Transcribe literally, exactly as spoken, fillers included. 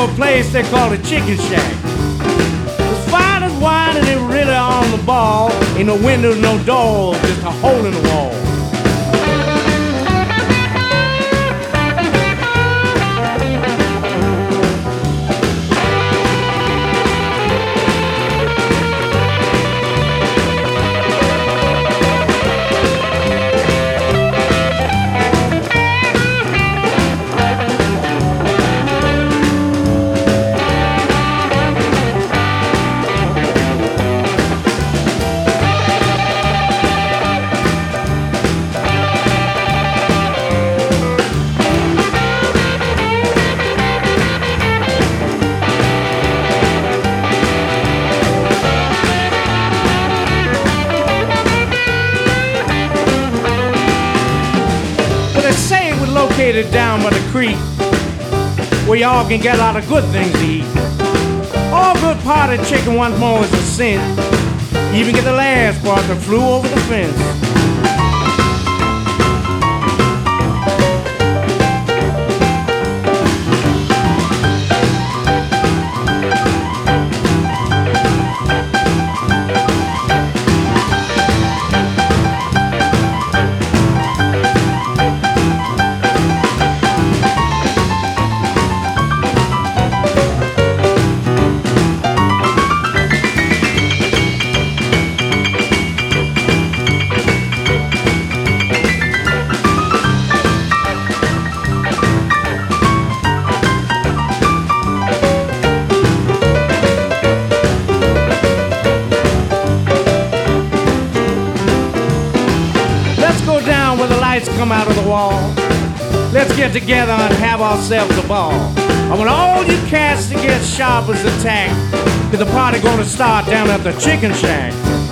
to a place they call the Chicken Shack. As fine as wine and it really on the ball. Ain't no windows, no doors, just a hole in the wall. Located down by the creek, where y'all can get a lot of good things to eat. All good potted chicken once more is a sin. Even get the last part that flew over the fence. Come out of the wall. Let's get together and have ourselves a ball. I want all you cats to get sharp as a tack, 'cause the party gonna start down at the Chicken Shack.